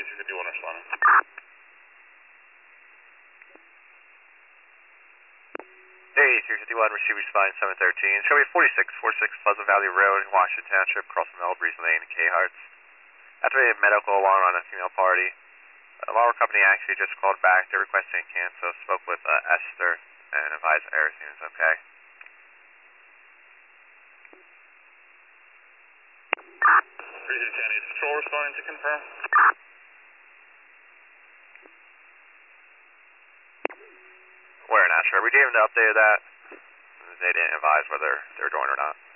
251 responding. Hey, 351, receive responding 713. Show me 4646 Pleasant Valley Road, Washington Township, crossing Melbreeze Lane, K-Hearts. Activated medical alarm on a female party. Alarm company actually just called back. They're requesting cancel. Spoke with Esther and advised everything is okay. 3210 is patrol responding to confirm. We're not sure. We gave them the update of that. They didn't advise whether they were doing it or not.